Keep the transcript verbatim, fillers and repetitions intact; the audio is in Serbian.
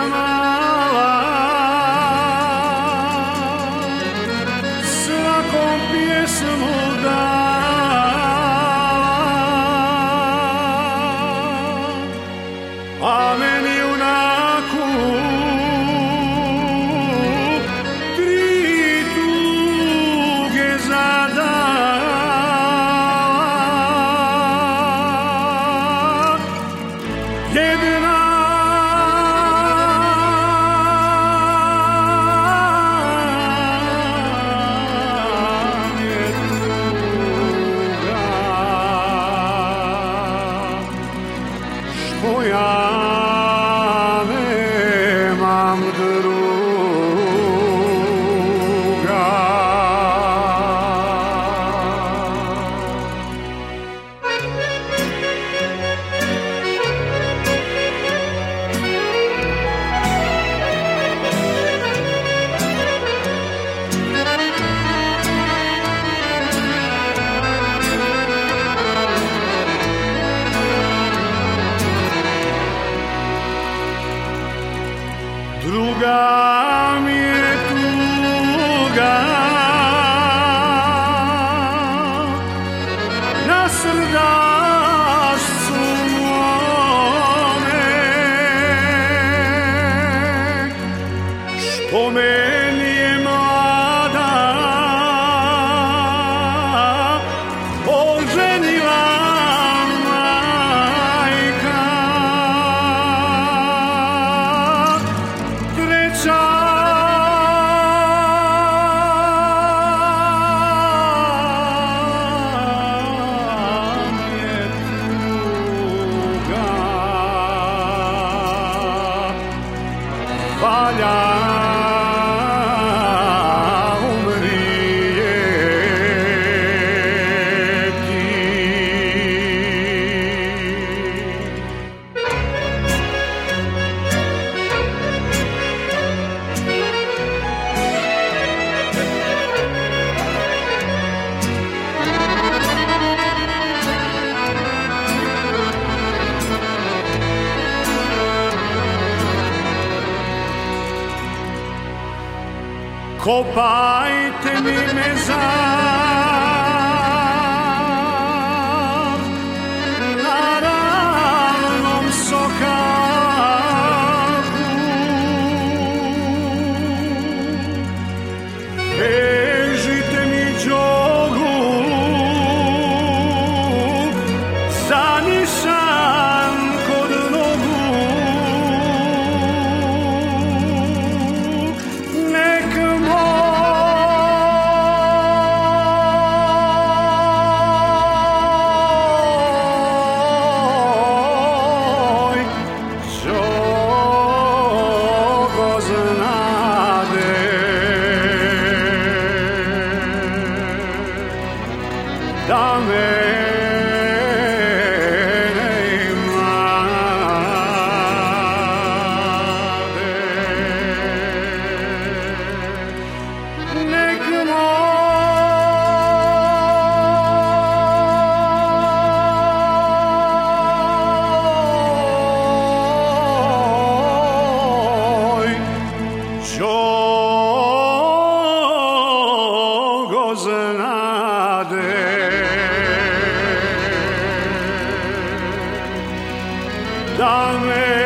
mala, svakom pjesmu dala, a meni junaku tri tuge zadala. Jedna je tuga, što ja nemam druga. Druga mi je tuga na srdašcu mome, što meni je mlada oženila majka. Valja umrijeti. Kopajte mi mezar na ravnom sokaku, vežite mi đogu za nišan kod nogu. Nek da mene mlade, nek moj đogo znade da me